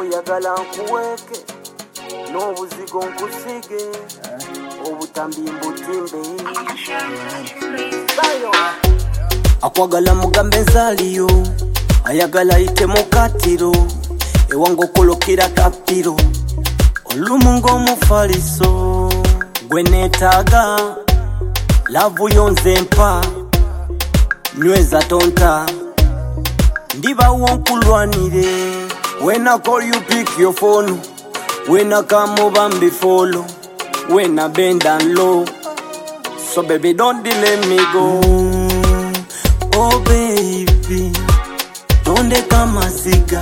oyagala nkuweke n'obuzigo nkusige obutambi mbutimbe akwagala mugambe nzaliyo ayagala ite mukatiro ewango kolokera kapiro olumungo omufaliso gwe neetaaga lavu yonze mpa nyweza tonta ndibawo nkulwanire. When I call you pick your phone, when I come over and be follow, when I bend and low, so baby don't delay me go. Oh baby, donde kama masiga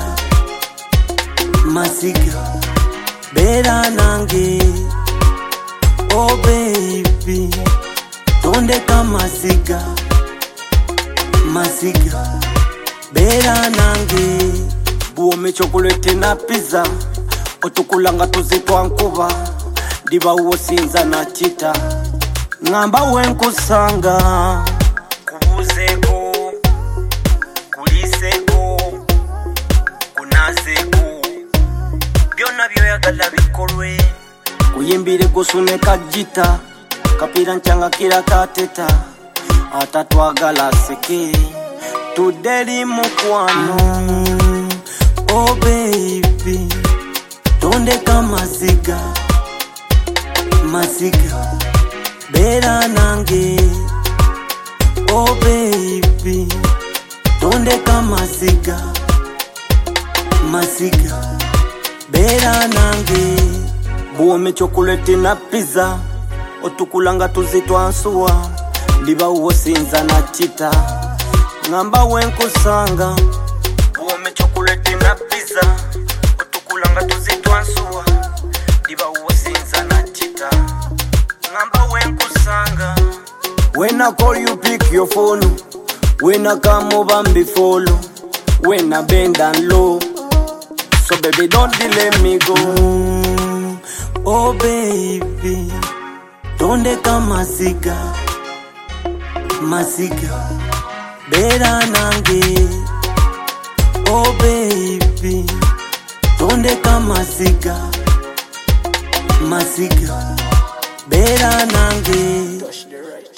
bera nange. Oh baby, donde kama masiga bera nange. Buome chocolate na pizza otukulanga tuzitwa nkuba diba uwo sinza na chita ngamba wenkusanga kubuzeko kuliseko kunazeko byonna byoyagala bikolwe kuyimbire gusune kajita kapira nchanga kira kateta atatwagala seke tudeli mukwano. Oh baby, donde kama masiga bera nange. Oh baby, donde kama masiga bera nange. Buome chocolate na pizza otukulanga tuzitwa nsuwa liba uwo sinza na chita ngamba wenkusanga. Buome chocolate na pizza otukulanga tuzitwa nsuwa liba uwo sinza na chita ngamba wenkusanga. When I call you pick your phone, when I come over and be follow, when I bend and low, so baby don't delay me go. Oh baby, donde kama masiga bera nange. Oh baby, donde kama masiga bera nange.